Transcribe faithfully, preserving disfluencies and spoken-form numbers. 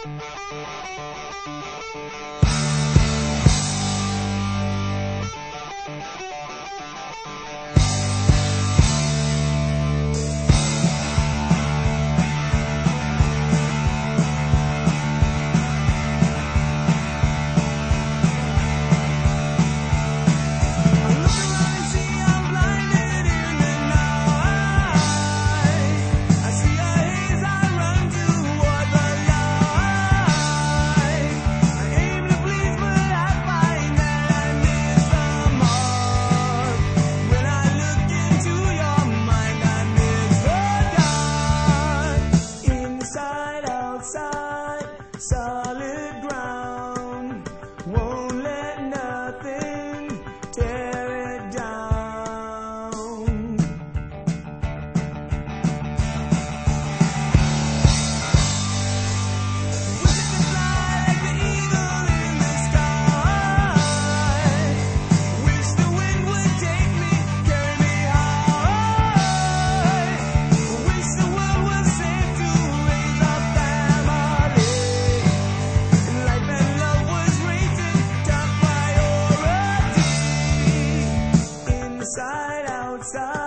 Solid ground, won't let nothing tear it down. Wish I could fly like the eagle in the sky. Wish the wind would take me, carry me high. Wish the world was safe to raise a family. Life and love was rated top priority. Inside, outside.